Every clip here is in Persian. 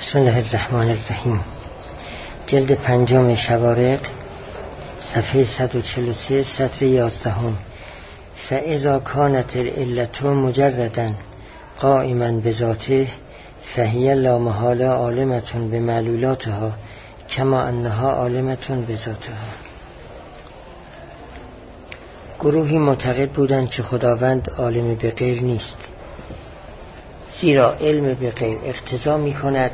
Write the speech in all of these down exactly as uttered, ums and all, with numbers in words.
بسم الله الرحمن الرحیم. جلد پنجم شوارق، صفحه صد و چهل و سه، سطر یازدهم. فاذا كانت العلة مجردا قائما بذاته فهي لا محالة عالمة بمعلولاتها كما انها عالمة بذاتها. گروهی معتقد بودند که خداوند عالم به غیر نیست، زیرا علم به غیر اقتضا می کند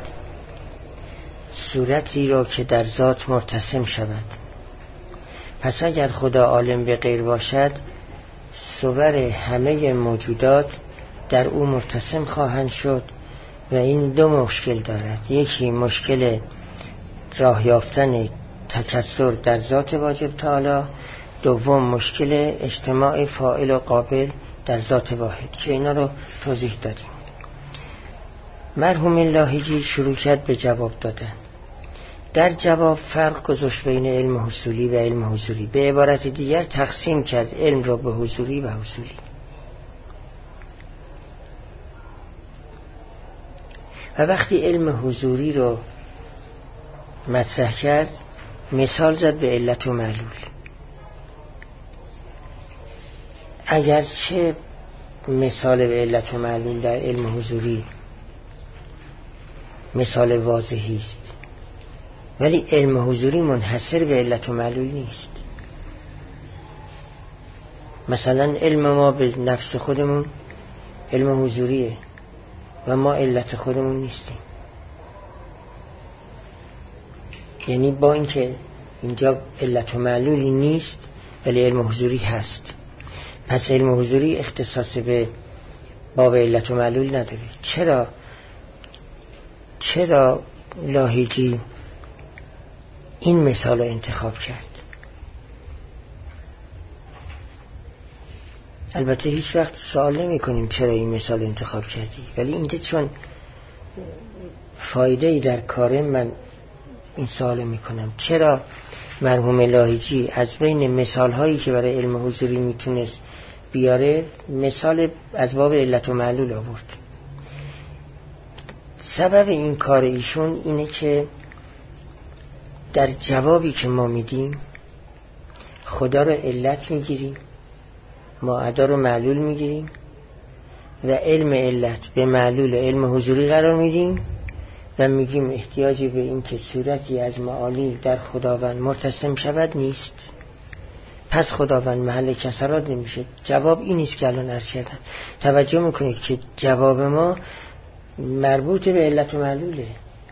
صورتی را که در ذات مرتسم شود. پس اگر خدا عالم به غیر باشد، صور همه موجودات در او مرتسم خواهند شد و این دو مشکل دارد. یکی مشکل راه یافتن تکثر در ذات واجب تعالی، دوم مشکل اجتماع فاعل و قابل در ذات واحد که اینا رو توضیح دادیم. مرحوم لاهیجی شروع کرد به جواب دادن. در جواب فرق گذاشت بین علم حصولی و علم حضوری. به عبارت دیگر تقسیم کرد علم را به حضوری و حصولی. و وقتی علم حضوری رو مطرح کرد، مثال زد به علت و معلول. اگرچه مثال به علت و معلول در علم حضوری مثال واضحی است، ولی علم حضوری منحصر به علت و معلول نیست. مثلا علم ما به نفس خودمون علم حضوریه و ما علت خودمون نیستیم. یعنی با اینکه اینجا علت و معلولی نیست ولی علم حضوری هست. پس علم حضوری اختصاص به باب علت و معلول نداره. چرا؟ چرا لاهیجی این مثال رو انتخاب کرد؟ البته هیچ وقت سوال نمی کنیم چرا این مثال انتخاب کردی، ولی اینجا چون فایده ای در کاره، من این سوال می کنم چرا مرحوم لاهیجی از بین مثال هایی که برای علم حضوری میتونست بیاره مثال از باب علت و معلول آورد. سبب این کار ایشون اینه که در جوابی که ما میدیم خدا رو علت میگیریم، ما ادا رو معلول میگیریم و علم علت به معلول علم حضوری قرار میدیم و میگیم احتیاجی به این که صورتی از معالیل در خداوند مرتسم شود نیست، پس خداوند محل کسرات نمیشه. جواب این نیست که الان عرض کردم. توجه میکنید که جواب ما مربوط به علت و معلوله.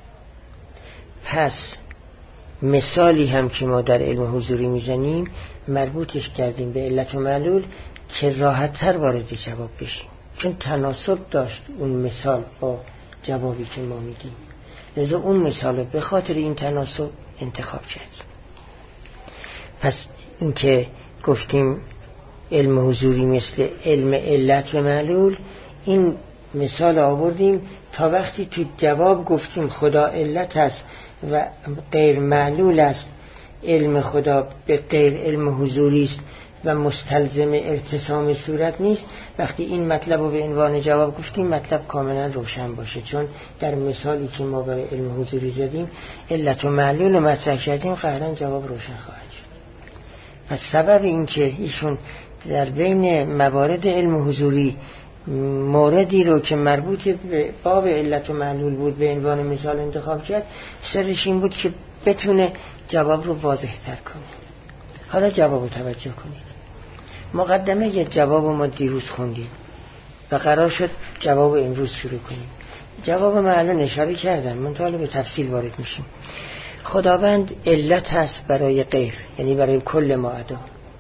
پس مثالی هم که ما در علم حضوری میزنیم مربوطش کردیم به علت و معلول که راحت تر وارد جواب بشیم، چون تناسب داشت اون مثال با جوابی که ما میدیم. لذا اون مثال به خاطر این تناسب انتخاب کردیم. پس این که گفتیم علم حضوری مثل علم علت و معلول، این مثال آوردیم تا وقتی تو جواب گفتیم خدا علت است و غیر معلول است، علم خدا به غیر علم حضوری است و مستلزم ارتسام صورت نیست، وقتی این مطلب رو به عنوان جواب گفتیم مطلب کاملا روشن باشه، چون در مثالی که ما برای علم حضوری زدیم علت و معلول رو مطرح کردیم، قطعاً جواب روشن خواهد شد. پس سبب این که ایشون در بین موارد علم حضوری موردی رو که مربوط به باب علت و معلول بود به عنوان مثال انتخاب کرد، سرش این بود که بتونه جواب رو واضح تر کنه. حالا جواب رو توجه کنید. مقدمه یه جواب ما دیروز خوندیم و قرار شد جواب امروز شروع کنیم. جواب ما الان اشاره کردم، من تا حالا به تفصیل وارد میشیم. خداوند علت هست برای غیر، یعنی برای کل ما ادا،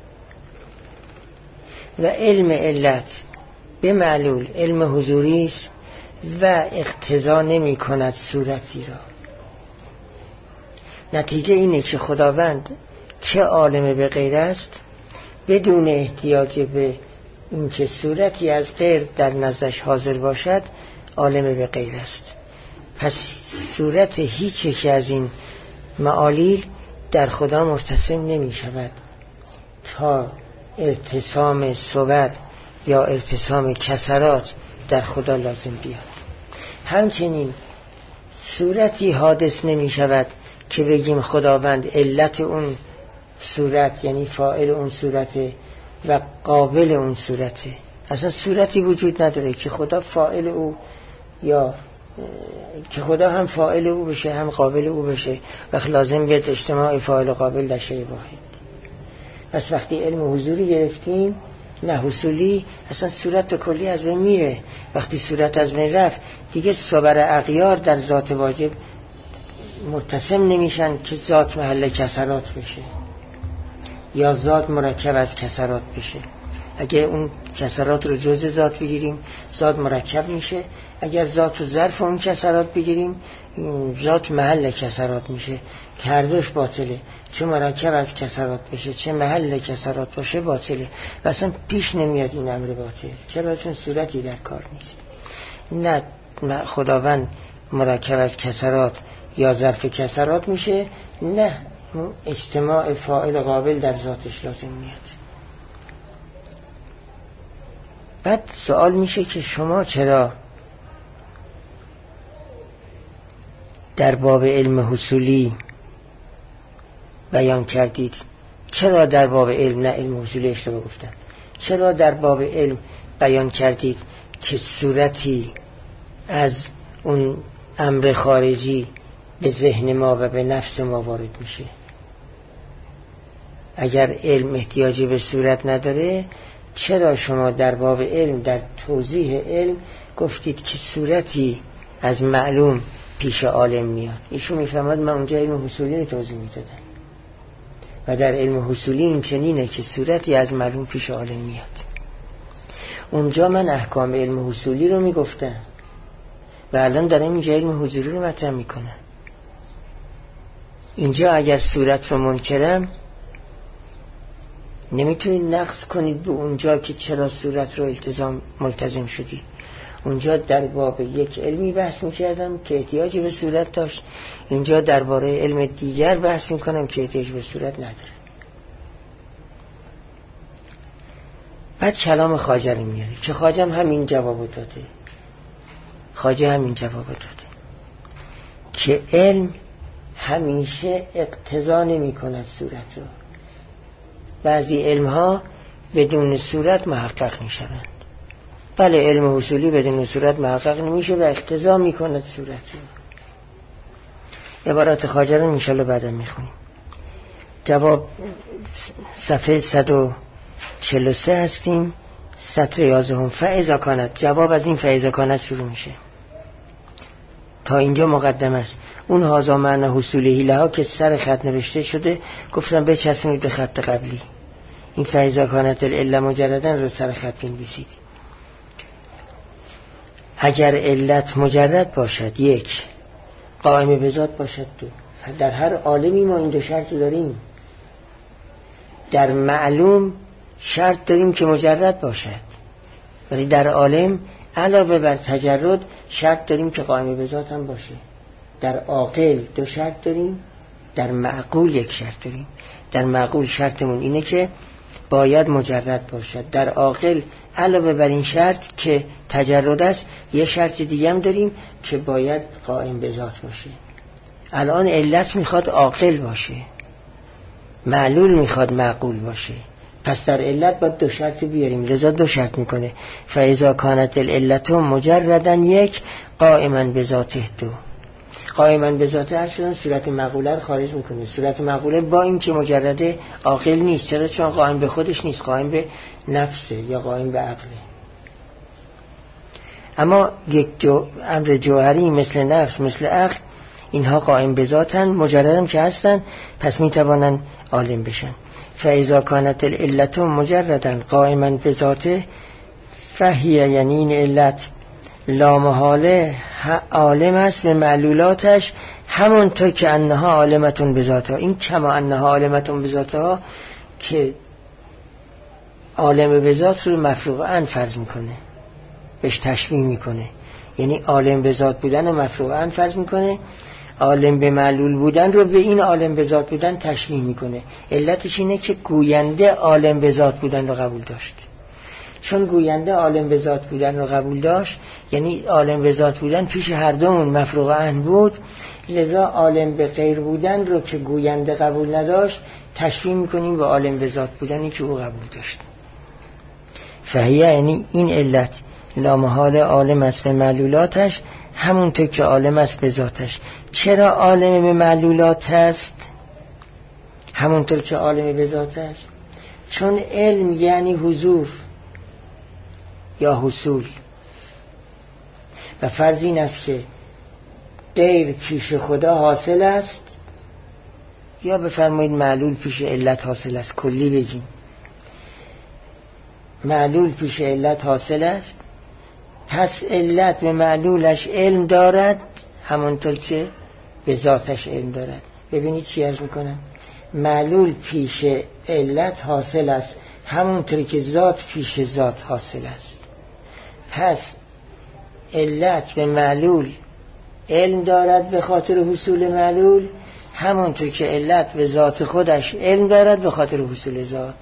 و علم علت به معلول علم حضوری است و اقتضا نمی کند صورتی را. نتیجه اینه که خداوند که عالم به غیر است بدون احتیاج به اینکه صورتی از غیر در نزدش حاضر باشد عالم به غیر است. پس صورت هیچ یک از این معالیل در خدا مرتسم نمی شود تا ارتسام صور یا ارتسام کسرات در خدا لازم بیاد. همچنین صورتی حادث نمی شود که بگیم خداوند علت اون صورت یعنی فاعل اون صورته و قابل اون صورته. اصلا صورتی وجود نداره که خدا فاعل او یا که خدا هم فاعل او بشه هم قابل او بشه و لازم بیاد اجتماع فاعل و قابل در شیء واحد. پس وقتی علم حضوری گرفتیم نه حصولی، اصلا صورت کلی از بین میره. وقتی صورت از بین رفت دیگه صبر اغیار در ذات واجب متصم نمیشن که ذات محل کسرات بشه یا ذات مرکب از کسرات بشه. اگه اون کسرات رو جزء ذات بگیریم ذات مرکب میشه، اگر ذات و ظرف اون کسرات بگیریم ذات محل کسرات میشه که هر دوش باطله. چه مرکب از کسرات بشه چه محل کسرات باشه باطله و اصلا پیش نمیاد این امر باطل. چرا؟ چون صورتی در کار نیست. نه خداوند مرکب از کسرات یا ظرف کسرات میشه، نه اجتماع فاعل قابل در ذاتش لازم میاد. بعد سوال میشه که شما چرا در باب علم حصولی بیان کردید؟ چرا در باب علم، نه علم حصولی اشتباه گفتم، چرا در باب علم بیان کردید که صورتی از اون امر خارجی به ذهن ما و به نفس ما وارد میشه؟ اگر علم احتیاجی به صورت نداره چرا شما در باب علم در توضیح علم گفتید که صورتی از معلوم پیش عالم میاد؟ ایشون میفهمد من اونجا علم حصولی رو توضیح میدادم و در علم حصولی این چنینه که صورتی از معلوم پیش عالم میاد. اونجا من احکام علم حصولی رو میگفتم و الان دارم اینجا علم حضوری رو مطرح میکنم. اینجا اگر صورت رو منکرم نمیتونید نقص کنید به اونجا که چرا صورت رو التزام ملتزم شدی. اونجا در باب یک علمی بحث میکردم که احتیاجی به صورت داشت، اینجا درباره علم دیگر بحث میکنم که احتیاج به صورت نداره. بعد کلام خواجه رو میاره که خواجه هم همین جواب داده. خواجه همین جواب داده که علم همیشه اقتضا نمی کند صورت رو. بعضی علم ها بدون صورت محقق می شوند. بله علم حصولی بدون صورت محقق نمیشه و اقتضا می کند صورت رو. عبارات خواجه رو انشالله بعدا می خونیم. جواب صفحه صد و چهل و سه هستیم، سطر یازدهم. فاذا کانت، جواب از این فاذا کانت شروع میشه. تا اینجا مقدمه است. اون هازا معنی حصولی لها که سر خط نوشته شده گفتم بچسبونید به خط قبلی. این فاذا کانت العله مجردن رو سر خط بنویسید. اگر علت مجرد باشد یک، قائم به ذات باشد دو. در هر عالمی ما این دو شرط داریم. در معلوم شرط داریم که مجرد باشد، ولی در عالم علاوه بر تجرد شرط داریم که قائم به ذات هم باشه. در عاقل دو شرط داریم، در معقول یک شرط داریم. در معقول شرطمون اینه که باید مجرد باشد. در عاقل علاوه بر این شرط که تجرد است یه شرط دیگه هم داریم که باید قائم به ذات باشه. الان علت میخواد عاقل باشه، معلول میخواد معقول باشه، پس در علت باید دو شرط بیاریم. لذا دو شرط میکنه. فاذا کانت العلت مجردا یک، قائما بذاته دو. قائما بذاته هر شدن صورت معقوله رو خارج میکنه. صورت معقوله با این که مجرد عاقل نیست. چرا؟ چون قائم به خودش نیست، قائم به نفسه یا قائم به عقله. اما یک جو امر جوهری مثل نفس مثل عقل اینها قائم به ذاتن، مجردم که هستن، پس میتوانن عالم بشن. فاذا کانت العلت مجردا قائما بذاته فهی، یعنی این علت لا محاله عالم است به معلولاتش، همونطور که انها عالمتون بذاتها. این کما انها عالمتون بذاتها که عالم بذات رو مفروغاً فرض میکنه، بهش تشبیه میکنه. یعنی عالم بذات بودن رو مفروغاً فرض میکنه، عالم به معلول بودن رو به این عالم به ذات بودن تشبیه میکنه. علتش اینه که گوینده عالم به ذات بودن رو قبول داشت. چون گوینده عالم به ذات بودن رو قبول داشت یعنی عالم به ذات بودن پیش هر دومون مفروغ عنه بود، لذا عالم به غیر بودن رو که گوینده قبول نداشت تشبیه میکنیم به عالم به ذات بودنی که او قبول داشت. فهیه یعنی این علت لامحال عالم است به معلولاتش، همونطور که عالم است به ذاتش. چرا عالم به معلولات است همونطور که عالم به ذات است؟ چون علم یعنی حضور یا حصول، و فرض این است که غیر پیش خدا حاصل است، یا بفرمایید معلول پیش علت حاصل است. کلی بگیم معلول پیش علت حاصل است، پس علت به معلولش علم دارد همونطور که به ذاتش علم دارد. ببینید چی عرض میکنم، معلول پیش علت حاصل است همونطور که ذات پیش ذات حاصل است. پس علت به معلول علم دارد به خاطر حصول معلول، همونطور که علت به ذات خودش علم دارد به خاطر حصول ذات.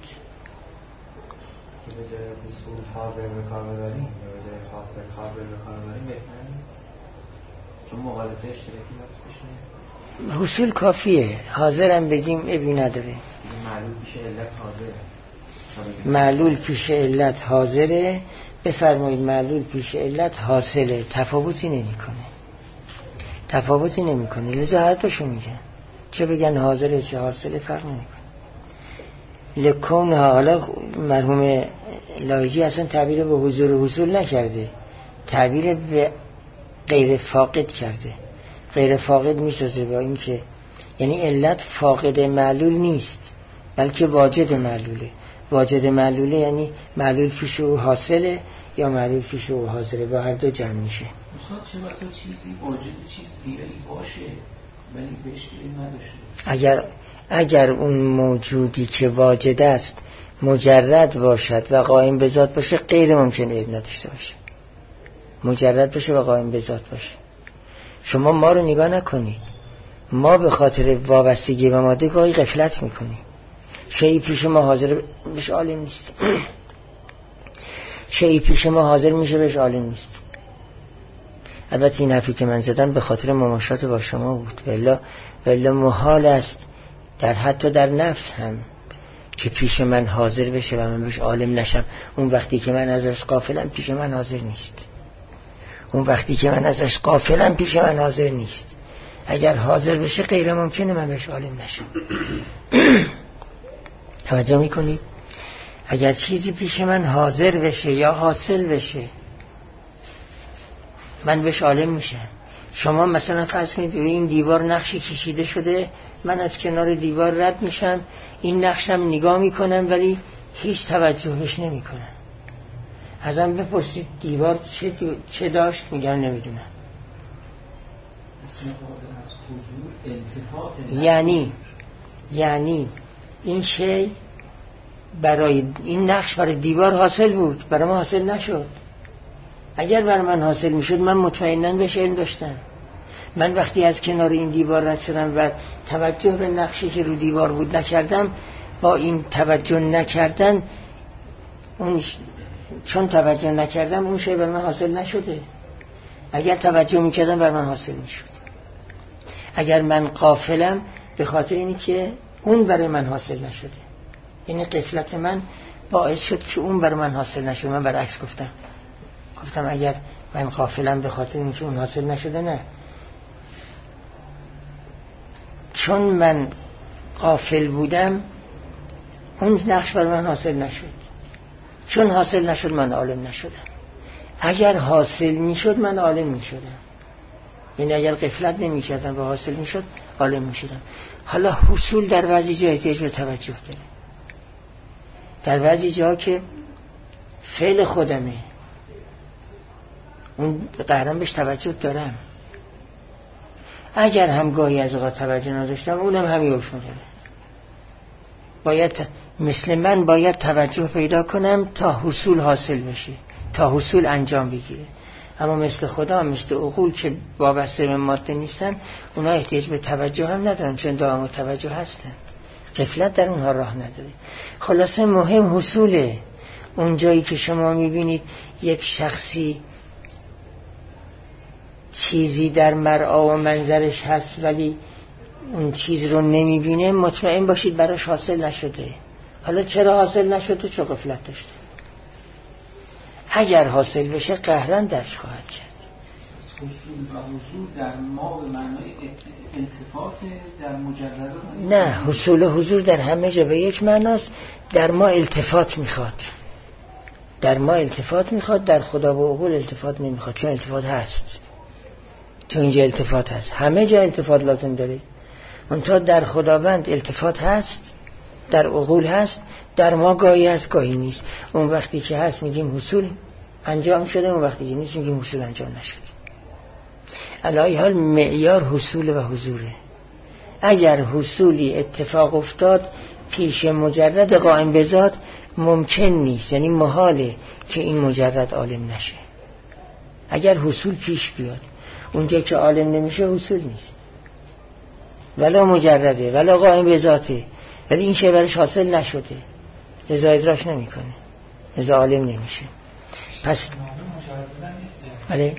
که به جای حصول حاضر به کار ببریم یا به جای حاصل حاضر به کار ببریم بهتره، چون مغالطه اشتراکی هست بشه. حصول کافیه، حاضرم بگیم ابی نداره. معلول پیش علت حاضره، معلول پیش علت حاضره، بفرمایید معلول پیش علت حاصله، تفاوتی نمی کنه تفاوتی نمی کنه لذا هر دوشو میگن، چه بگن حاضره چه حاصله فرق نمی کنه. لکون حالا مرحوم لایجی اصلا تعبیر به حضور و حصول نکرده، تعبیر به غیر فاقد کرده. غیر فاقد میسازه با این که یعنی علت فاقد معلول نیست بلکه واجد معلوله. واجد معلوله یعنی معلول پیش او حاصله یا معلول پیش او حاضره، با هر دو جمع میشه. استاد چه مثلا چیزی واجد چیز دیگری باشه ولی بهش علم نداشته، اگر اگر اون موجودی که واجد است مجرد باشد و قائم به ذات باشه غیر ممکن علم نداشته باشه. مجرد باشه و قائم به ذات باشه. شما ما رو نگاه نکنید، ما به خاطر وابستگی به ماده گاهی غفلت میکنیم. شیئی پیش ما حاضر بهش عالم نیست شیئی پیش ما حاضر میشه بهش عالم نیست. البته این حرفی که من زدم به خاطر مماشات با شما بود، ولی ولی محال است در حتی در نفس هم که پیش من حاضر بشه و من بهش عالم نشم. اون وقتی که من ازش غافلم پیش من حاضر نیست. اون وقتی که من ازش غافلم پیش من حاضر نیست. اگر حاضر بشه غیر ممکنه من بهش عالم نشم. توجه میکنید؟ اگر چیزی پیش من حاضر بشه یا حاصل بشه من بهش عالم میشم. شما مثلا فرض کنید این دیوار نقشی کشیده شده، من از کنار دیوار رد میشم، این نقشم نگاه میکنم ولی هیچ توجهش نمیکنم. ازم بپرسید دیوار چه, چه داشت؟ میگم نمیدونم. یعنی یعنی این شی برای این نقش برای دیوار حاصل بود، برای ما حاصل نشد. اگر برای من حاصل میشد من مطمئناً بهش علم داشتم. من وقتی از کنار این دیوار رد شدم و توجه به نقشی که رو دیوار بود نکردم، با این توجه نکردن اون ش... چون توجه نکردم اون شی برای من حاصل نشده. اگر توجه میکردم برای من حاصل میشد. اگر من غافلم به خاطر اینی که اون برای من حاصل نشده، یعنی غفلت من باعث شد که اون برای من حاصل نشده. من برعکس گفتم گفتم اگر من غافلم به خاطر اینکه اون حاصل نشده، نه، چون من غافل بودم اون نقش برای من حاصل نشد. چون حاصل نشد من عالم نشدم. اگر حاصل میشد من عالم میشدم. یعنی اگر غفلت نمی کردم و حاصل می شد عالم می شدم. حالا حصول در بعضی جا احتیاج به توجه داره. در بعضی جا که فعل خودمه اون قهرم بهش توجه دارم. اگر هم گاهی از اوقات توجه نداشتم اونم همی حکم داره. باید ت... مثل من باید توجه پیدا کنم تا حصول حاصل بشه، تا حصول انجام بگیره. اما مثل خدا، مثل عقول که وابسته به ماده نیستن، اونا احتیاج به توجه هم ندارن چون دائم توجه هستن. غفلت در اونها راه نداره. خلاصه مهم حصوله. اون جایی که شما میبینید یک شخصی چیزی در مرعا و منظرش هست ولی اون چیز رو نمیبینه، مطمئن باشید براش حاصل نشده. حالا چرا حاصل نشده؟ چون غفلت داشته. اگر حاصل بشه قهرن درش خواهد کرد. حصول و حضور در ما به معنای التفات در مجرد؟ نه، حصول و حضور در همه جا به یک معناست. در ما التفات میخواد، در ما التفات میخواد، در خدا و عقول التفات نمیخواد، چون التفات هست. چون اینجا التفات هست، همه جا التفات لازم داره. منتها در خداوند التفات هست، در عقول هست، در ما گاهی هست گاهی نیست. اون وقتی که هست میگیم حصول انجام شده، اون وقتی که نیست میگیم حصول انجام نشده. علی حال معیار حصول و حضوره. اگر حصولی اتفاق افتاد پیش مجرد قائم به ذات ممکن نیست، یعنی محاله که این مجرد عالم نشه. اگر حصول پیش بیاد اونجا که عالم نمیشه حصول نیست، ولا مجرده ولا قائم به ذاته، ولی این شی برش حاصل نشده، لذا ادراک نمیکنه، لذا عالم نمیشه. پس بله،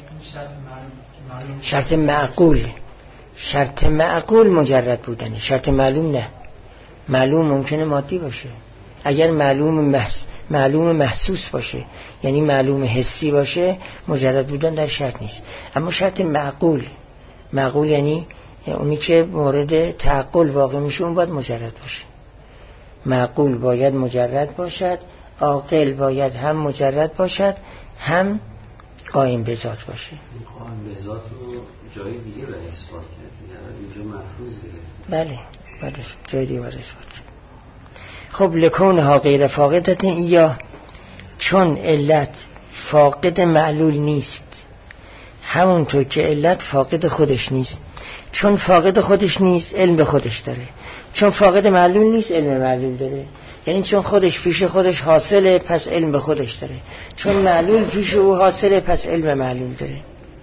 شرط معقول، شرط معقول مجرد بودنه، شرط معلوم نه. معلوم ممکنه مادی باشه، اگر معلوم محس... معلوم محسوس باشه، یعنی معلوم حسی باشه، مجرد بودن در شرط نیست. اما شرط معقول، معقول یعنی اونی که مورد تعقل واقع میشه اون باید مجرد باشه. معقول باید مجرد باشد، عاقل باید هم مجرد باشد هم قائم به ذات باشه. قائم به ذات رو جای دیگه به اثبات کرد، یعنی اینجا مفروض دیگه. بله بله، جای دیگه به اثبات کرد. خب لکونها غیر فاقدت، یا چون علت فاقد معلول نیست، همونطور که علت فاقد خودش نیست. چون فاقد خودش نیست علم به خودش داره، چون فاقد معلول نیست علم معلول داره. یعنی چون خودش پیش خودش حاصله پس علم به خودش داره، چون معلول پیش او حاصله پس علم معلول داره.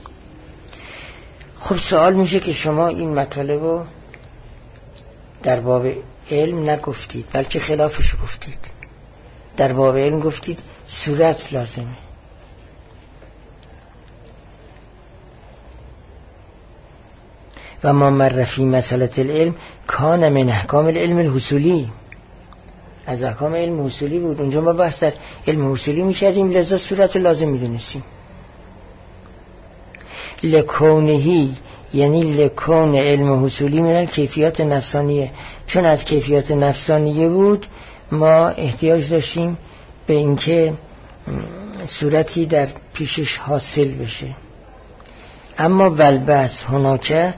خب سوال میشه که شما این مطالب رو در باب علم نگفتید بلکه خلافش گفتید. در باب علم گفتید صورت لازمه، و ما مرفی مسئله العلم کان من احکام العلم الحصولی، از احکام علم حصولی بود. اونجا ما بحث در علم حصولی میکردیم، لذا صورت لازم میدونستیم. لکونهی یعنی لکون علم حصولی من کیفیات نفسانیه، چون از کیفیات نفسانیه بود ما احتیاج داشتیم به اینکه صورتی در پیشش حاصل بشه. اما والبحث هناکه،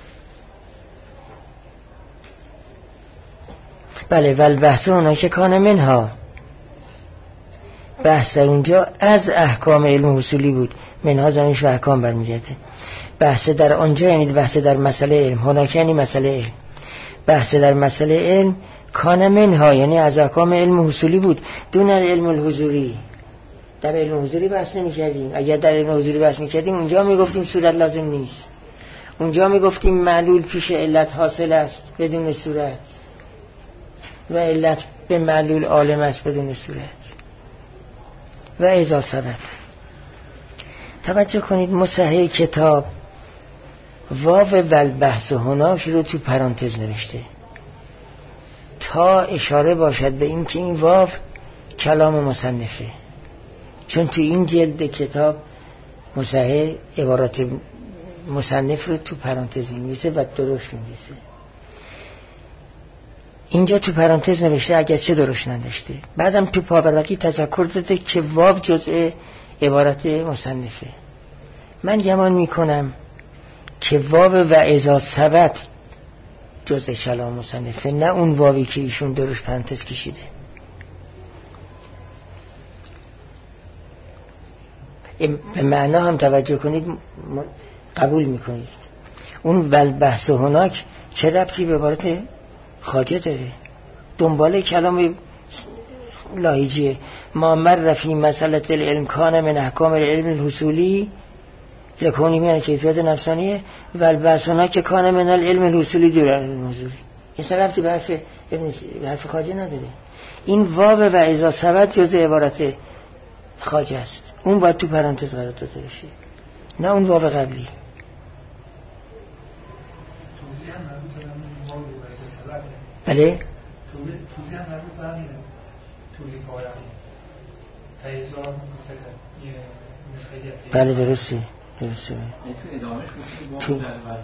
بله والبحث هناکه کان منها، بحث در اونجا از احکام علم حصولی بود. منها زمینش به احکام برمیگرده. بحث در آنجا یعنی بحث در مسئله علم، هناکه یعنی مسئله علم. بحث در مسئله علم کان منها یعنی از احکام علم حصولی بود، دون علم الحضوری. در علم حضوری بحث نمی کردیم. اگر در علم حضوری بحث می کردیم اونجا می گفتیم صورت لازم نیست، اونجا می گفتیم معلول پیش علت حاصل است بدون صورت، و علت به معلول عالم است بدون صورت. و اذا ثبت، توجه کنید مصحح کتاب واو والبحث هناش رو تو پرانتز نوشته تا اشاره باشد به این که این واو کلام مصنفه، چون تو این جلد کتاب مصحح عبارات مصنف رو تو پرانتز می‌نویسه و درست می‌نویسه. اینجا تو پرانتز نوشته اگر چه درست ننوشته. بعدم تو پاورقی تذکر داده که واو جزء عبارت مصنفه. من گمان میکنم که واو و اذا ثبت جزء کلام مصنفه، نه اون واوی که ایشون درست پرانتز کشیده. به معنا هم توجه کنید، قبول میکنید. اون والبحث هناک چه ربطی به عبارت خواجه داره؟ دنباله کلام لاهیجیه. ما مر فی مسئله العلم کان من احکام العلم الحصولی لکونی من کیفیت نفسانیه و البحث هناک کان من العلم الحصولی دور العلم الحصولی. این ربطی به حرف ابن به حرف خواجه نداره. این واو و اذا ثبت جزء عبارت خواجه است، اون باید تو پرانتز قرار داده بشه، نه اون واو قبلی. هم مربوط به واو و از سبب. بله توضیح هم مربوط به همینه. توضیح پایان. فیضا گفته یه نسخه. بله درسته درسته. تو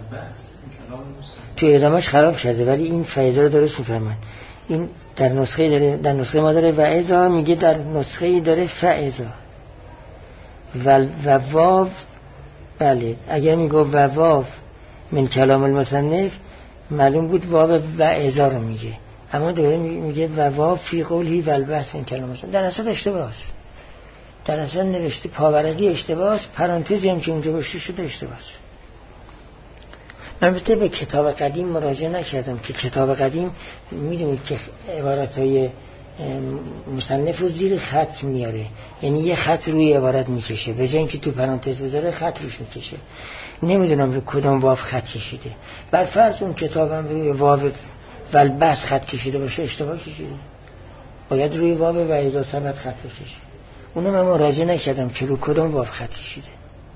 تو ادامهش خراب شده ولی این فیضا رو درست میفهمن. این در نسخه داره، در نسخه ما داره وعظا، میگه در نسخه داره فعظا و و واو. بله اگر میگه و واو من کلام المصنف معلوم بود واو وعظا رو میگه، اما داره میگه و واو فی قولی و البس من کلام المصنف. در اصل اشتباهه، در اصل نوشته پاورقی اشتباهه، پرانتزی هم که اونجا باشته شده اشتباهه. من البته به کتاب قدیم مراجعه نکردم که کتاب قدیم میدونید که عبارتهای مصنف رو زیر خط میاره، یعنی یه خط روی عبارت میکشه به جای اینکه تو پرانتز بذاره خط روش میکشه. نمیدونم رو کدام واو خط کشیده. بر فرض اون کتابم روی واو والبس خط کشیده باشه اشتباه کشیده، باید روی واو و اذا ثبت خط بکشه. اونو من مراجعه نکردم که رو کدام واو خط کشیده.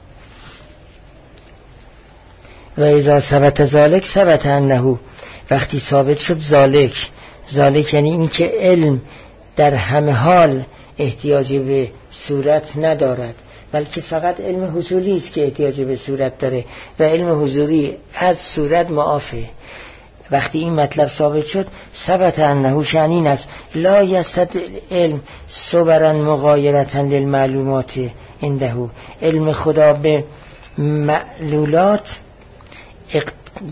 و اذا ثبت ذالک ثبت انه، وقتی ثابت شد ذالک، ذالک یعنی این که علم در همه حال احتیاج به صورت ندارد، بلکه فقط علم حصولی است که احتیاج به صورت داره و علم حضوری از صورت معافه. وقتی این مطلب ثابت شد ثبت انه شأنین است لا یستد علم صبرا مغایرتا للمعلومات عنده، علم خدا به معلولات اقت...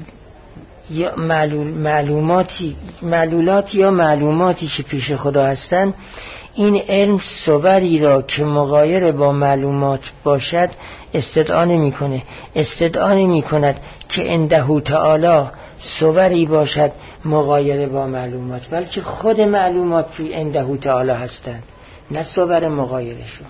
یا معلول... معلوماتی معلولات یا معلوماتی که پیش خدا هستند، این علم صوری را که مغایر با معلومات باشد استدعا نمی کنه، استدعا نمی کند که عنده تعالی صوری باشد مغایر با معلومات، بلکه خود معلومات پی عنده تعالی هستند، نه صور مغایرشون.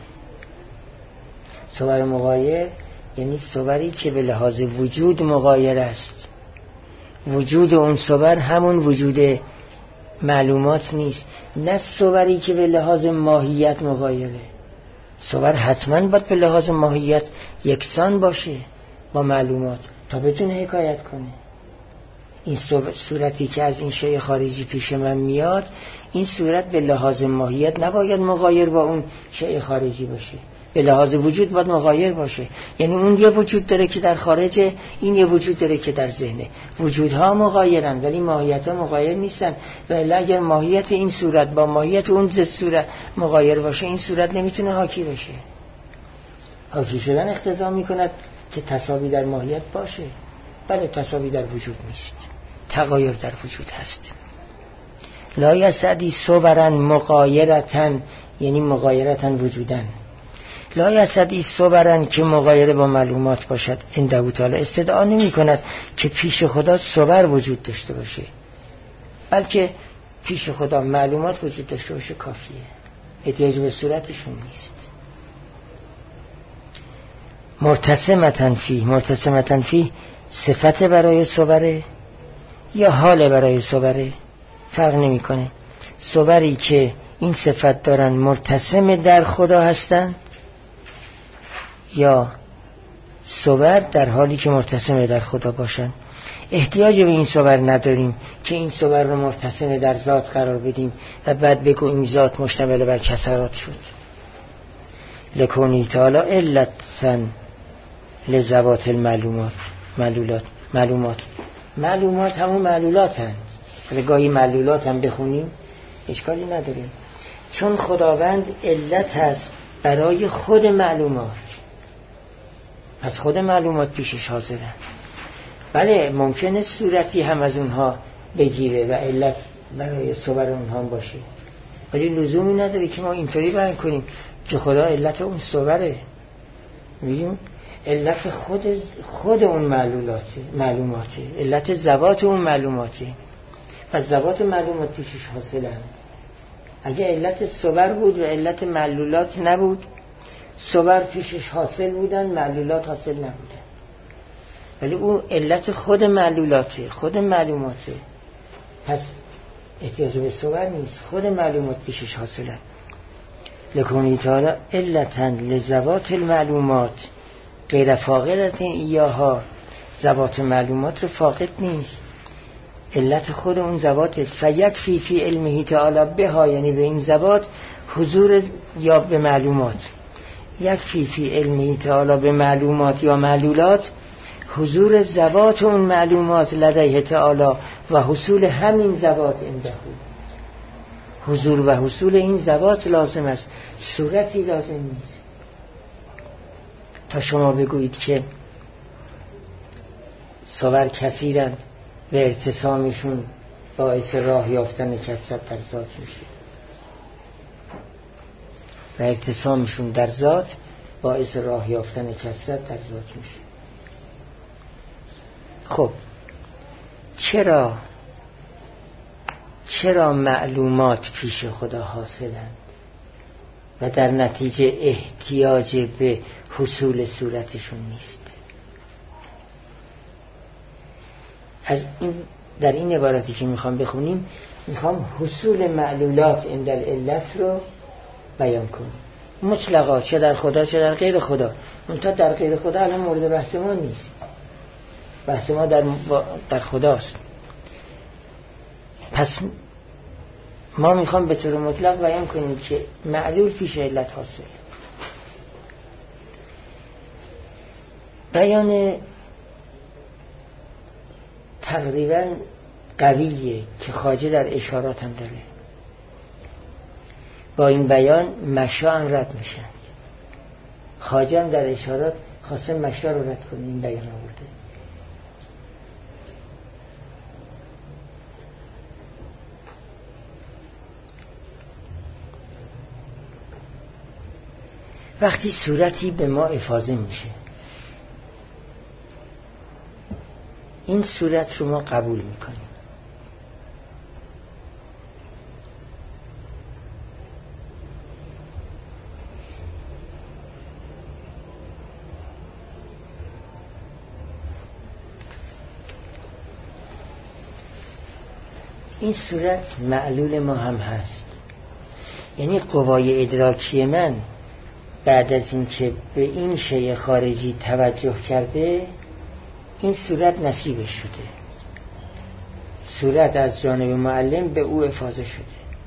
صور مغایر یعنی صوری که به لحاظ وجود مغایر است، وجود اون صور همون وجود معلومات نیست، نه صوری که به لحاظ ماهیت مغایره. صور حتما باید به لحاظ ماهیت یکسان باشه با معلومات تا بتونه حکایت کنه. این صورتی که از این شیء خارجی پیش من میاد، این صورت به لحاظ ماهیت نباید مغایر با اون شیء خارجی باشه، به لحاظ وجود باید مغایر باشه. یعنی اون یه وجود داره که در خارجه، این یه وجود داره که در ذهنه. وجودها مغایرن ولی ماهیتها مغایر نیستن. ولی اگر ماهیت این صورت با ماهیت اون ضد صورت مغایر باشه، این صورت نمیتونه حاکی بشه. حاکی شدن اقتضا میکند که تساوی در ماهیت باشه، بله تساوی در وجود نیست، تغایر در وجود هست. لا یستدی صبرا مغایرتا یعنی مغایرتا وجودن، لا یستدی صبرا که مغایر با معلومات باشد عنده تعالی، استدعا نمی کند که پیش خدا صبر وجود داشته باشه، بلکه پیش خدا معلومات وجود داشته باشه کافیه، احتیاج به صورتشون نیست. مرتسمتن فی، مرتسمتن فی صفت برای صبره یا حال برای صبره فرق نمی کنه. صبری که این صفت دارن مرتسم در خدا هستن یا صبر در حالی که مرتسم در خدا باشن. احتیاج به این صبر نداریم که این صبر رو مرتسم در ذات قرار بدیم و بعد بگوییم ذات مشتمل بر کسرات شد. لکونی تعالی علتن لذوات المعلومات، معلولات معلومات معلومات همون معلولات هن، ولی گاهی معلولات هم بخونیم اشکالی نداره، چون خداوند علت هست برای خود معلومات، پس خود معلومات پیشش حاضرن. بله ممکنه صورتی هم از اونها بگیره و علت برای صور اونها باشه، ولی لزومی نداره که ما اینطوری بیان کنیم که خدا علت اون صوره. میگیم علت خود خود اون معلولاته، معلوماته، علت ذوات اون معلوماته، پس ذوات معلومات پیشش حاصلن. اگه علت صور بود و علت معلولات نبود، صور پیشش حاصل بودن، معلولات حاصل نبودن، ولی اون علت خود معلولاته، خود معلوماته، پس احتیاج به صور نیست، خود معلومات پیشش حاصلن. لکونی تعالی علتن لذوات المعلومات غیر فاقدت ایاها، ذوات معلومات رو فاقد نیست، علت خود اون ذوات. فیکفی فی علمه تعالی بها، یعنی به این ذوات حضور یا به معلومات، یکفی فی علمه تعالی به معلومات یا معلولات حضور ذوات اون معلومات لدیه تعالی و حصول همین ذوات عنده. حضور و حصول این ذوات لازم است، صورتی لازم نیست. تا شما بگویید که صور کثیرند و ارتسامشون باعث راه یافتن کثرت در ذات میشه و ارتسامشون در ذات باعث راه یافتن کثرت در ذات میشه. خب چرا چرا معلومات پیش خدا حاصلند و در نتیجه احتیاج به حصول صورتشون نیست؟ از این در این عبارتی که میخوام بخونیم میخوام حصول معلولات عند العلت رو بیان کنم، مطلقا، چه در خدا چه در غیر خدا. منتها در غیر خدا الان مورد بحث ما نیست، بحث ما در, در خداست. پس ما میخوام به طور مطلق بیان کنیم که معلول پیش علت حاصل. بیان تقریبا قویه که خواجه در اشارات هم داره. با این بیان مشا هم رد میشن. خواجه هم در اشارات خواسته مشا رو رد کنه، این بیان آورده. وقتی صورتی به ما افاضه میشه، این صورت رو ما قبول میکنیم. این صورت معلول ما هم هست. یعنی قوای ادراکی من بعد از این که به این شیء خارجی توجه کرده، این صورت نصیبش شده، صورت از جانب معلم به او افاضه شده.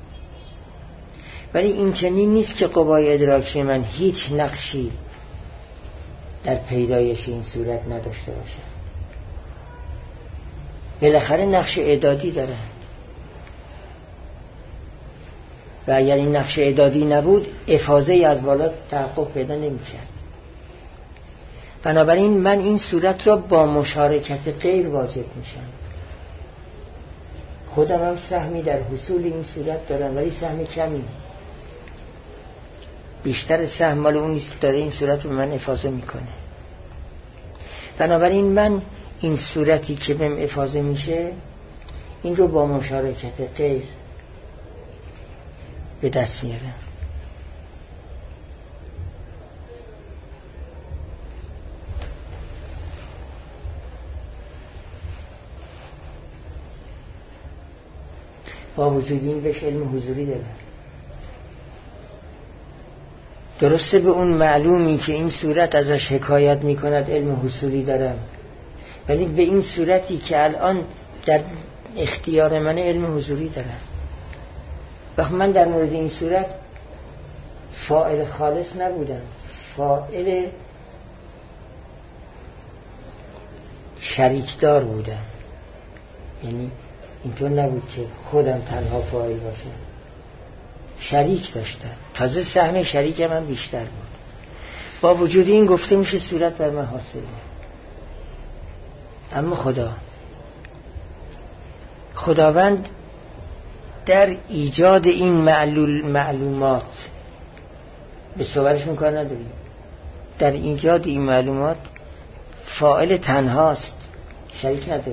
ولی این چنین نیست که قوای ادراکی من هیچ نقشی در پیدایش این صورت نداشته باشه. بالاخره نقش اعدادی داره و اگر این نقش اعدادی نبود افاضه ای از بالا تحقق پیدا نمی کرد. بنابراین من این صورت را با مشارکت غیر واجب میشم. خودم هم سهمی در حصول این صورت دارم، ولی سهم کمی، بیشتر سهم مال اون نیست که داره این صورت رو من افاضه میکنه. بنابراین من این صورتی که بهم افاضه میشه این رو با مشارکت غیر به دست میارم. با وجود این بهش علم حضوری داره. درسته به اون معلومی که این صورت ازش حکایت میکند علم حضوری دارم، ولی به این صورتی که الان در اختیار من علم حضوری دارم. وقت من در مورد این صورت فاعل خالص نبودم، فاعل شریکدار بودم. یعنی اینطور نبود که خودم تنها فاعل باشم، شریک داشتم، تازه سهم شریک من بیشتر بود. با وجود این گفته میشه صورت بر من حاصله. اما خدا خداوند در ایجاد این معلول معلومات به صورتشون کار نداریم. در ایجاد این معلومات فاعل تنهاست، شریک نداره.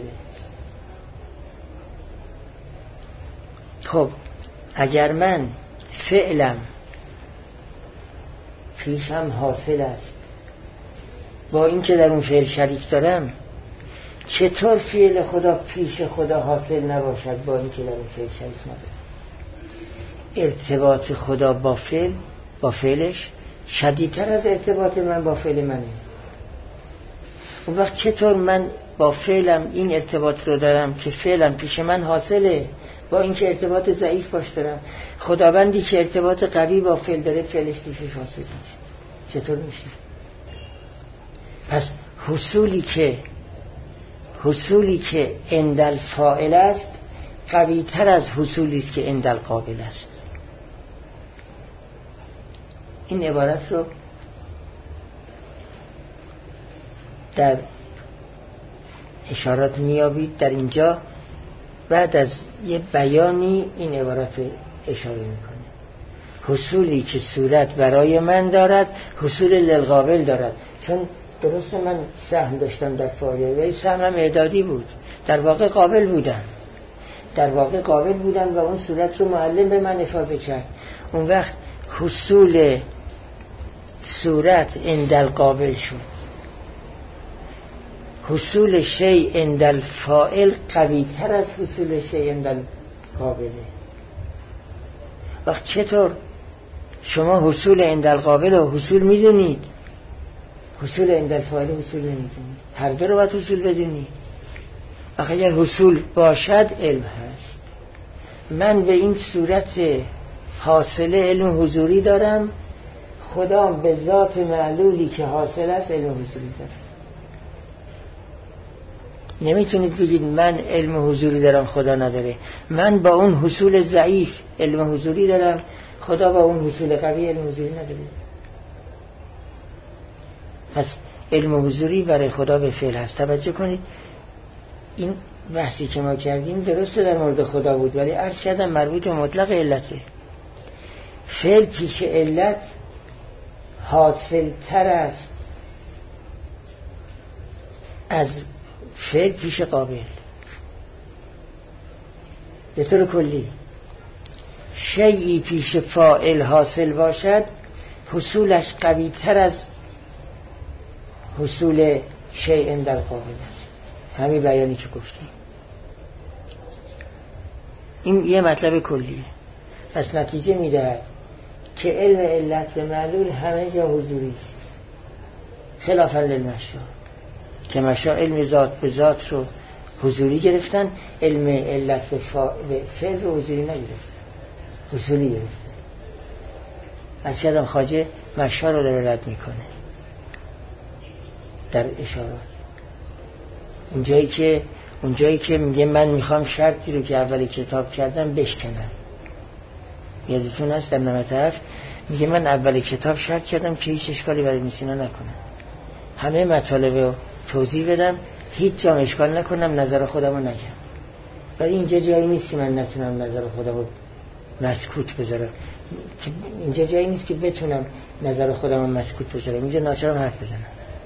خب اگر من فعلم پیشم حاصل است با این که در اون فعل شریک دارم، چطور فعل خدا پیش خدا حاصل نباشد با این که در اون فعل شریک ندارم؟ ارتباط خدا با فعل با فعلش شدیدتر از ارتباط من با فعل منه. اون وقت چطور من با فعلم این ارتباط رو دارم که فعلم پیش من حاصله، با اینکه ارتباط ضعیف باش دارم. خداوندی که ارتباط قوی با فعل داره فعلش پیشش حاصل نیست. چطور میشه؟ پس حصولی که حصولی که عند الفاعل است قوی تر از حصولی است که عند القابل است. این عبارت رو در اشارات میابید. در اینجا بعد از یه بیانی این عبارت اشاره میکنه: حصولی که صورت برای من دارد حصول للقابل دارد. چون درسته من سهم داشتم در فاعل و سهمم اعدادی بود، در واقع قابل بودم در واقع قابل بودم و اون صورت رو معلم به من افاضه کرد. اون وقت حصول صورت عند القابل شد. حصول شیء عند الفاعل قوی تر از حصول شیء عند القابله. وقت چطور شما حصول عند القابل و حصول میدونید، حصول عند الفاعل حصول نمیدونید؟ هر دو رو باید حصول بدونید. وقت اگر حصول باشد علم هست. من به این صورت حاصله علم حضوری دارم، خدا به ذات معلولی که حاصل است علم حضوری دارم. نمیتونید بگید من علم حضوری دارم خدا نداره. من با اون حصول ضعیف علم حضوری دارم، خدا با اون حصول قوی علم حضوری نداره. پس علم حضوری برای خدا به فعل هست. توجه کنید این بحثی که ما کردیم درسته در مورد خدا بود، ولی عرض کردم مربوط به مطلق علته. فعل پیش علت حاصل تر است از فعل پیش قابل. به طور کلی شیئی پیش فاعل حاصل باشد حصولش قوی تر از حصول شیء عند القابل است. همین بیانی که گفتیم این یه مطلب کلیه. پس نتیجه میده که علم علت به معلول همه جا حضوری است، خلافا للمشا که مشا علم ذات به ذات رو حضوری گرفتن، علم علت به, فا... به فعل رو حضوری نگرفتن، حضوری گرفتن. از چرا خواجه مشا رو داره رد میکنه در اشارات. اونجایی که اونجایی که میگه من میخوام شرطی رو که اولی کتاب کردم بشکنم. یادتون هست در نمت هفت میگه من اولی کتاب شرط کردم که هیچ اشکالی برای میسینا نکنم، همه مطالب رو توضیح بدم، هیچ جا اشکال نکنم، نظر خودم رو نگم. ولی اینجا جایی نیست که من نتونم نظر خودم رو مسکوت بذارم. اینجا جایی نیست که بتونم نظر خودم رو مسکوت بذارم. اینجا ناچارم حرف بزنم.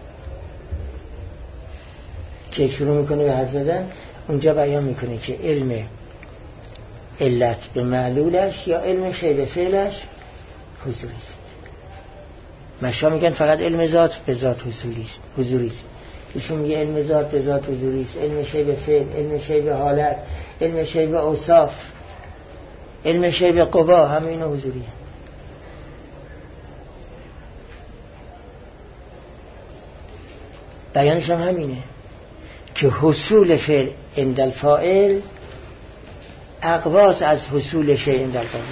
که شروع میکنه به حرف زدن، اونجا بیان میکنه که علم علت به معلولش یا علم شیء به فعلش حضوری است. مشا میگن فقط علم ذات به ذات حضوری است، حضوری است. ایشون میگه علم ذات به ذات حضوری است، علم شیء به فعل، علم شیء به حالت، علم شیء به اوصاف، علم شیء به قوا، همه اینا حضوریه. بیانش هم همینه که حصول فعل عند الفاعل اقواس از حصول شیء عند القابل.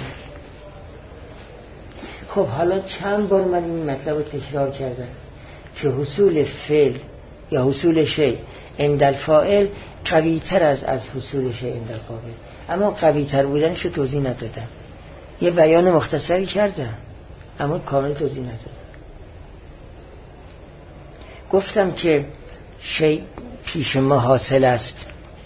خب حالا چند بار من این مطلب رو تکرار کردم که حصول فعل یا حصول شیء عند الفاعل قوی تر از از حصول شیء عند القابل، اما قوی تر بودنش رو توضیح ندادم. یه بیان مختصری کردم اما کامل توضیح ندادم. گفتم که شیء پیش ما حاصل است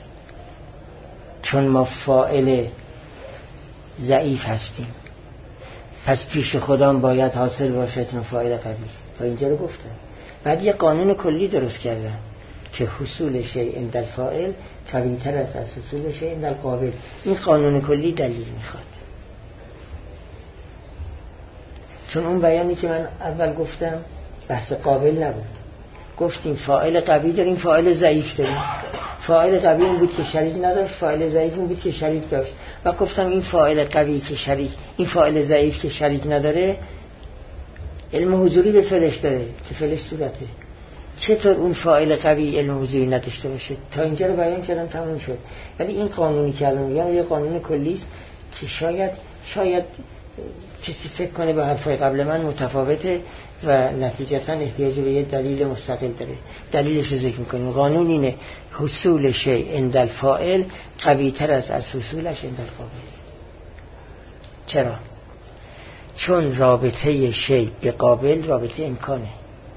چون ما فاعل ضعیف هستیم، پس پیش خودم باید حاصل باشه چون فاعل قوی است. تا اینجا رو گفتم. بعد یه قانون کلی درست کردم که حصول شیء عند الفاعل قوی تر است از حصول شیء عند القابل. این قانون کلی دلیل میخواد، چون اون بیانی که من اول گفتم بحث قابل نبود. گفتیم فاعل قوی داریم، فاعل ضعیف داریم. فاعل قوی اون بود که شریک نداشت، فاعل ضعیف اون بود که شریک داشت. و گفتم این فاعل قوی که شریک، این فاعل ضعیف که شریک نداره علم حضوری به فعلش داره که فعلش صورته. چطور اون فاعل قوی علم حضوری نداشته باشه؟ تا اینجا رو بیان کردم تموم شد. ولی این قانونی که الان میگم یه قانون کلی است که شاید شاید کسی فکر کنه با حرفای قبل من متفاوته و نتیجتا احتیاج به یه دلیل مستقل داره. دلیلش رو ذکر میکنیم. قانون اینه حصول شیء عند الفاعل قوی تر از از حصولش عند القابل. چرا؟ چون رابطه شیء به قابل رابطه امکانه.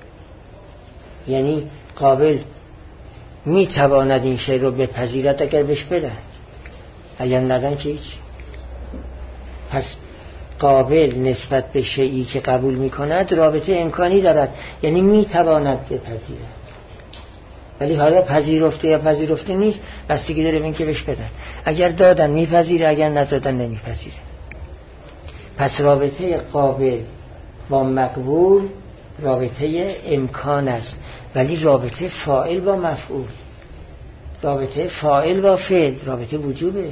یعنی قابل میتواند این شیء رو بپذیرد اگر بهش بدن، اگر ندن که هیچ. پس قابل نسبت به شیئی که قبول میکند رابطه امکانی دارد، یعنی میتواند بپذیرد. ولی حالا پذیرفته یا پذیرفته نیست بستگی داره به این که بهش بدن. اگر دادن میپذیره، اگر ندادن نمیپذیره. پس رابطه قابل با مقبول رابطه امکان است، ولی رابطه فاعل با مفعول، رابطه فاعل با فعل رابطه وجوبه.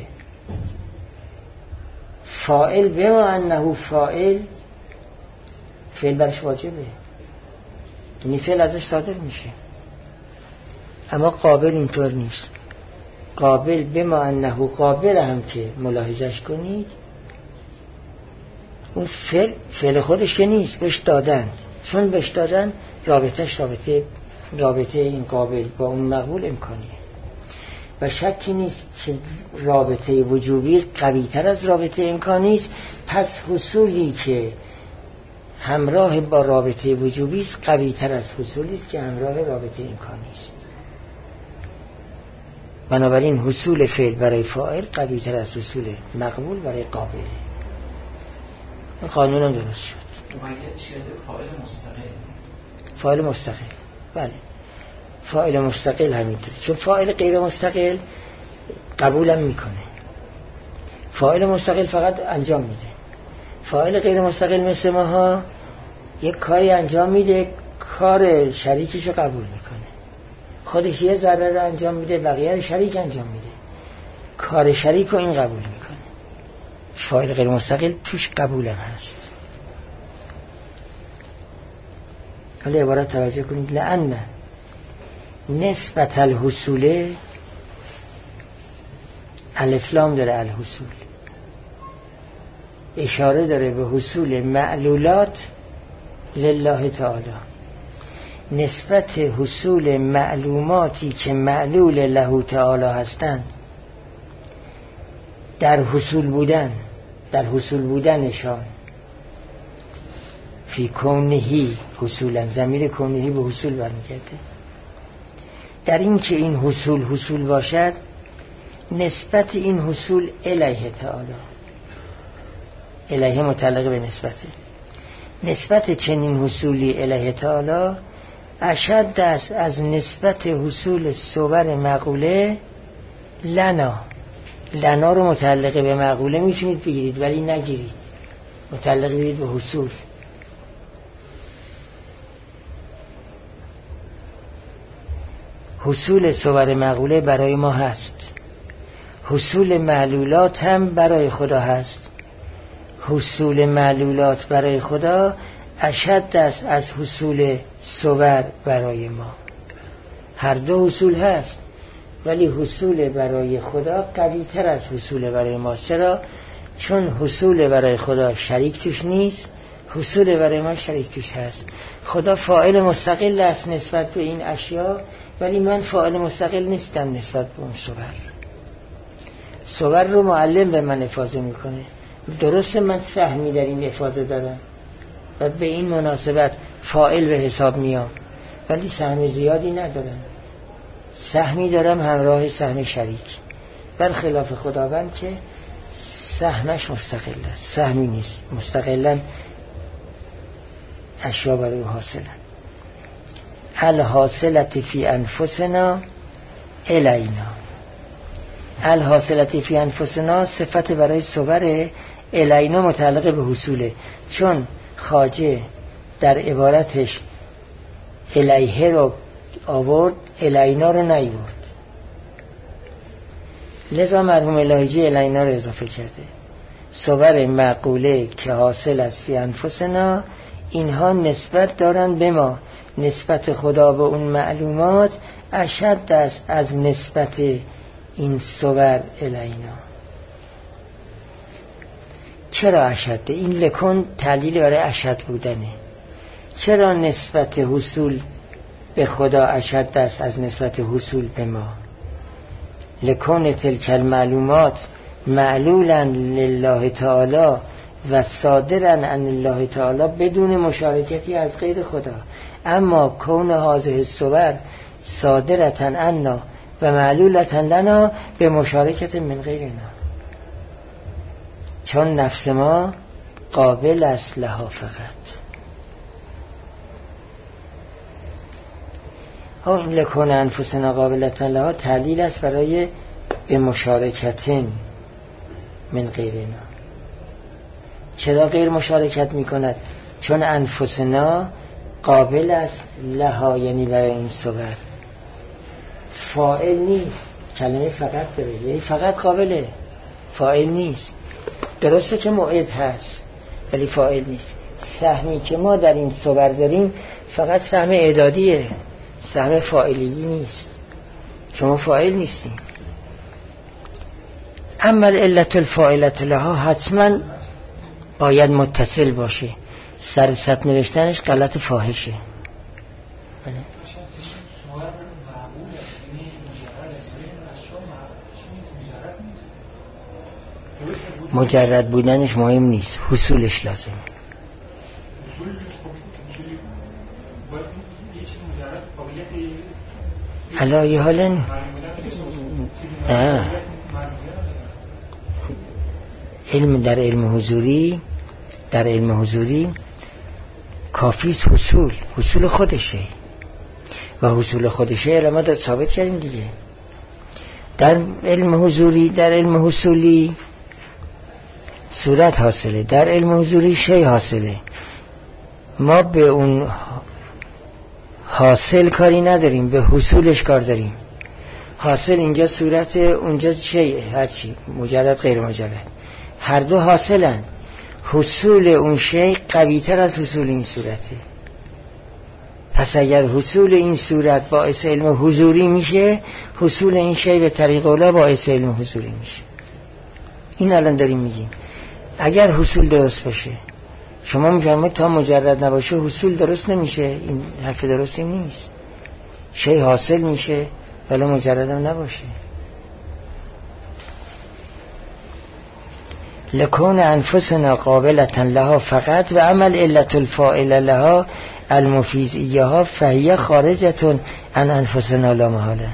فاعل بما انه فاعل، فعل برش واجبه، یعنی فعل ازش صادر میشه. اما قابل اینطور نیست. قابل بما انه قابل هم که ملاحظش کنید، اون فعل فعل خودش که نیست، بهش دادن. چون بهش دادن رابطهش رابطه رابطه این قابل با اون مقبول امکانیه و شکی نیست که رابطه وجوبی قوی تر از رابطه امکانی است. پس حصولی که همراه با رابطه وجوبی است قوی تر از حصولی است که همراه رابطه امکانی است. بنابراین حصول فعل برای فاعل قوی تر از حصول مقبول برای قابل. این قانون هم درست شد. فاعل مستقل فاعل مستقل بله، فاعل مستقل همینطور. چون فاعل غیر مستقل قبولم میکنه، فاعل مستقل فقط انجام میده. فاعل غیر مستقل مثل ماها یک کاری انجام میده، کار شریکش رو قبول میکنه. خودش یه ذره رو انجام میده، بقیه رو شریک انجام میده، کار شریک رو این قبول میکنه. فاعل غیر مستقل توش قبولم هست. حالا عبارت توجه کنید. لأن نسبت الحصول، الف لام داره الحصول، اشاره داره به حصول معلولات لله تعالی. نسبت حصول معلوماتی که معلول له تعالی هستند در حصول بودن، در حصول بودنشان، فی کونهی حصولا، ضمیر کونهی به حصول برمیگرده. در این که این حصول حصول باشد، نسبت این حصول الیه تعالی، الیه متعلق به نسبته، نسبت چنین حصولی الیه تعالی اشد است از نسبت حصول صور مقوله لنا. لنا رو متعلق به مقوله میتونید بگیرید ولی نگیرید، متعلق بگیرید به حصول. حصول صور مقوله برای ما هست، حصول معلولات هم برای خدا هست. حصول معلولات برای خدا اشد است از حصول صور برای ما. هر دو حصول هست، ولی حصول برای خدا قوی تر از حصول برای ما. چرا؟ چون حصول برای خدا شریک توش نیست، حصول برای ما شریک توش هست. خدا فاعل مستقل است نسبت به این اشیاء، ولی من فاعل مستقل نیستم نسبت به اون صور. صور رو معلم به من افاضه میکنه. درسته من سهمی در این افاضه دارم و به این مناسبت فاعل به حساب میام، ولی سهم زیادی ندارم. سهمی دارم همراه سهم شریک، برخلاف خداوند که سهمش مستقل است، سهمی نیست، مستقلا اشیا برای او حاصلن. الحاصلت فی انفسنا الینا، الحاصلت فی انفسنا صفت برای صور، الینا متعلق به حصوله. چون خواجه در عبارتش الیه رو آورد، الینا رو نیورد، لذا مرحوم الهیجی الینا رو اضافه کرده. صور معقوله که حاصل از فی انفسنا، اینها نسبت دارن به ما، نسبت خدا به اون معلومات اشد است از نسبت این صور الینا. چرا اشده؟ این لکن تعلیل برای اشد بودنه. چرا نسبت حصول به خدا اشد است از نسبت حصول به ما؟ لکن تلک المعلومات معلولا لله تعالی و صادرا عن الله تعالی بدون مشارکتی از غیر خدا. اما کون هذه الصور صادرتا عنا و معلولتا لنا به مشارکت من غیرنا، چون نفس ما قابل است لها فقط. ها این لکون انفسنا قابلتا لها تعلیل است برای به مشارکتن من غیرنا. چرا غیر مشارکت می کند؟ چون انفسنا قابل است لها، یعنی برای این صور فاعل نیست. کلمه فقط داره، یعنی فقط قابله، فاعل نیست. درسته که موعد هست ولی فاعل نیست. سهمی که ما در این صور داریم فقط سهم اعدادیه، سهم فاعلی نیست. شما فاعل نیستیم. اما علت الفاعلت لها حتما باید متصل باشه. سر سط نوشتنش غلط فاحشه. بله. مجرد بودنش مهم نیست، حصولش لازمه. علایه حالا علم در علم حضوری در علم حضوری کافیست حصول حصول خودشه و حصول خودشه علما داد ثابت کردیم دیگه. در علم حضوری در علم حصولی صورت حاصله، در علم حضوری شی حاصله. ما به اون حاصل کاری نداریم، به حصولش کار داریم. حاصل اینجا صورت، اونجا شی، هرچی مجرد غیر مجرد هر دو حاصلن. حصول اون شی قوی تر از حصول این صورته. پس اگر حصول این صورت باعث علم حضوری میشه، حصول این شی به طریق اولا باعث علم حضوری میشه. این الان داریم میگیم. اگر حصول درست باشه، شما میفرمایید تا مجرد نباشه حصول درست نمیشه. این حرف درستی نیست. شی حاصل میشه ولی مجرد هم نباشه. لکون انفسنا قابلتا لها فقط و عمل علت الفاعل لها المفیزیه ها فهیه خارجتون عن انفسنا لا محاله.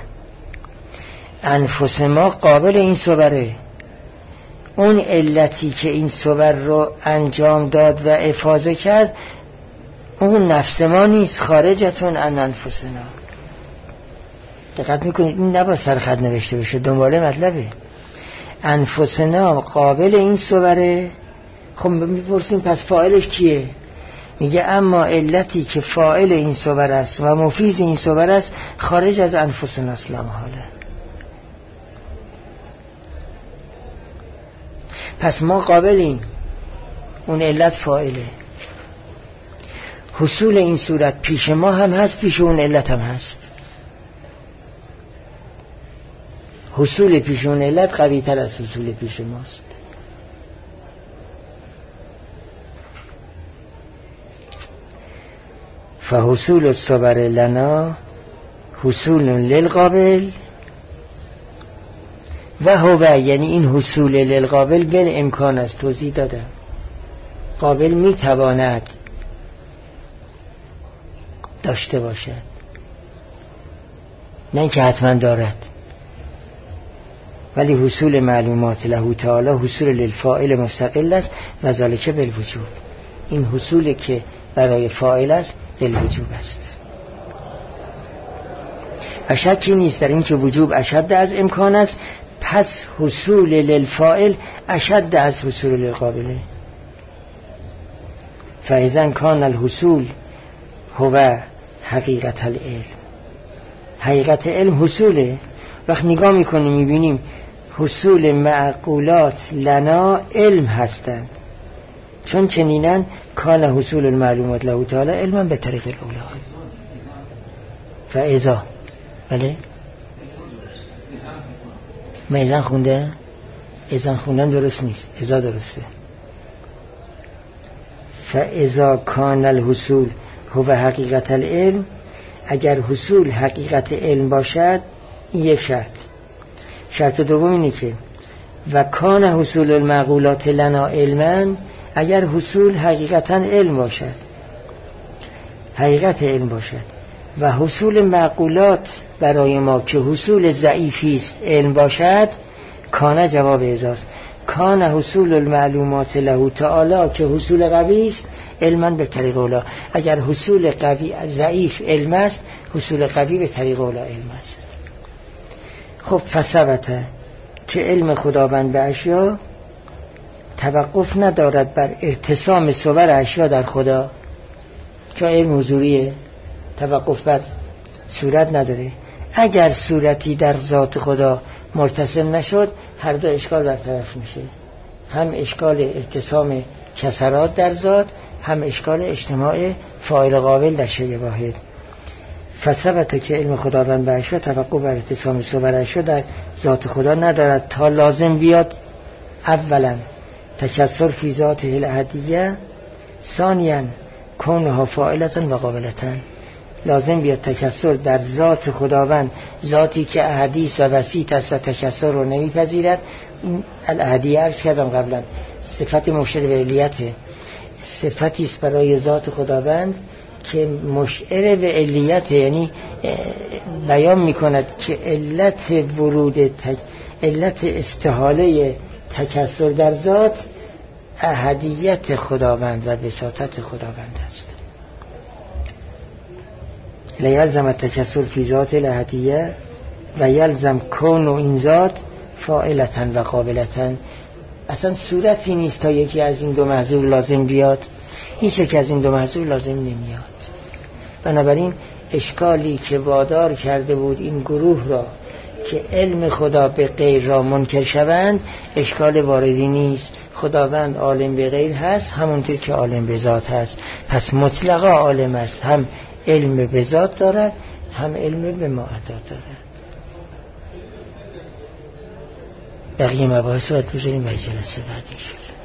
انفس ما قابل این صوره. اون علتی که این صور رو انجام داد و افاضه کرد اون نفس ما نیست، خارجتون عن انفسنا. دقت میکنید این نباید سرخط نوشته بشه، دنباله مطلبه. انفسنا قابل این صوره. خب میپرسیم پس فاعلش کیه؟ میگه اما علتی که فاعل این صور است و مفیز این صور است خارج از انفسنا است لا محاله. پس ما قابلیم، اون علت فاعله. حصول این صورت پیش ما هم هست، پیش اون علت هم هست. حصول پیش اون علت قوی تر از حصول پیش ماست. فحصول الصبر لنا حصول للقابل و هو، یعنی این حصول للقابل بل امکان است. توضیح دادم قابل میتواند داشته باشد، نه که حتما دارد. ولی حصول معلومات له تعالی حصول للفاعل مستقل است و ذالک بالوجوب. این حصول که برای فاعل است بالوجوب است و شکی نیست در این که وجوب اشد از امکان است. پس حصول للفاعل اشد از حصول للقابله. فاذا کان الحصول هو حقیقت العلم. حقیقت علم حصوله. وقت نگاه میکنیم میبینیم حصول معقولات لنا علم هستند، چون چنینن کان حصول المعلومات له تعالی علما به طریق الاولا. فاذا بله میزن خونده ایزن خوندن درست نیست، ازا درسته. فاذا کان الحصول هو حقیقت العلم، اگر حصول حقیقت علم باشد، این یک شرط. شرط دوم اینه که و کان حصول المعقولات لنا علما، اگر حصول حقیقتا علم باشد، حقیقت علم باشد و حصول معقولات برای ما که حصول ضعیفی است علم باشد، کان جواب ازاست. کان حصول المعلومات له تعالی، که حصول قوی است، علما به طریق اولا. اگر حصول قوی ضعیف علم است، حصول قوی به طریق اولا علم است. خب فثبت که علم خداوند به اشیا توقف ندارد بر ارتسام صور اشیا در خدا، چون علم حضوریه، توقف بر صورت نداره. اگر صورتی در ذات خدا مرتسم نشد، هر دو اشکال برطرف میشه، هم اشکال ارتسام کسرات در ذات، هم اشکال اجتماع فاعل قابل در شیء واحد. فثبت که علم خداوند به اشیا توقف بر ارتسام صور اشیا در ذات خدا ندارد تا لازم بیاد اولا تکسر فی ذاته الاحدیه، ثانیا کونها فاعلتا و قابلتا. لازم بیاد تکسر در ذات خداوند، ذاتی که احدیث و وسیط است و تکسر رو نمیپذیرد. این الاحدیه عرض کردم قبلا، صفت مشعر به علیته، صفتی است برای ذات خداوند که مشعر به علیته، یعنی بیان میکند که علت ورود تک... علت استحاله تکسر در ذات احدیت خداوند و بساطت خداوند است. لیلزم التکسر فی ذات الاحدیه و یلزم کون و این ذات فاعلتا و قابلتا. اصلا صورتی نیست تا یکی از این دو محذور لازم بیاد، هیچ یک از این دو محذور لازم نمیاد. بنابراین اشکالی که وادار کرده بود این گروه را که علم خدا به غیر را منکر شوند، اشکال واردی نیست. خداوند عالم به غیر هست همونطور که عالم به ذات هست، پس مطلقا عالم است، هم علم به ذات دارد هم علم به معدات دارد. بقیه مباحث رو بذاریم برای جلسه بعدی.